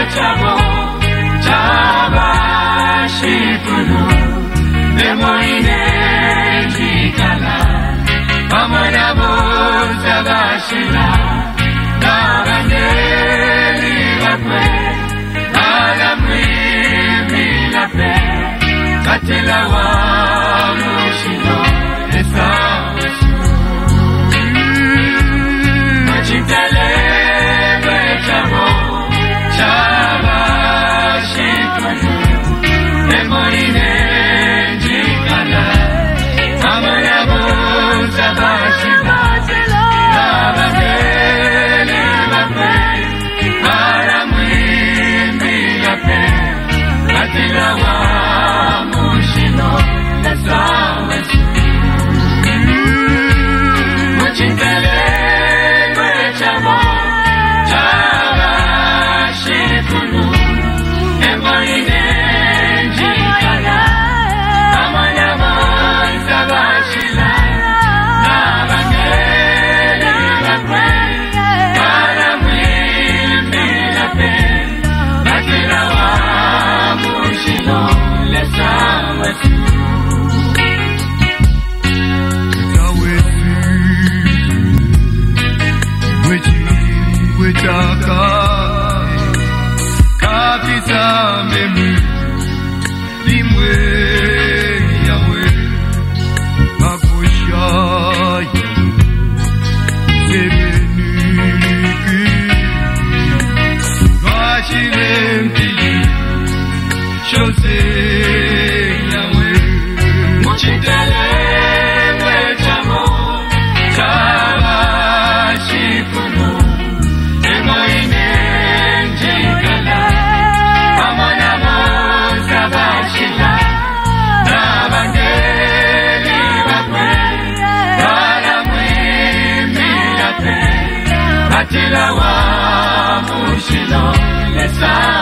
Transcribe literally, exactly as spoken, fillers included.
chabo chaba shipunu Nemoine jikala Pamana boza bashila Narandeli lakwe Alamwi milape Katila wa mushino Esa wesu Machitale Chabo Chaba shipunu Nemoine jikala Pamana boza bashila Narandeli lakwe Alamwi milape Katila wa mushino Esa wesu Machitale Chabo Chaba shipunu Nemoine jikala Pamana boza bashila Narandeli lakwe Alamwi milape Katila wa mushino Esa wesu Wetaka kabisa memu limwe yawe makoshai sebeniki washirempi chose yawe mochitele wechamo chaba shipunu Nemoine jikala Pamana boza bashila Narandeli lakwe Alamwi milape Katila wa mushino Esa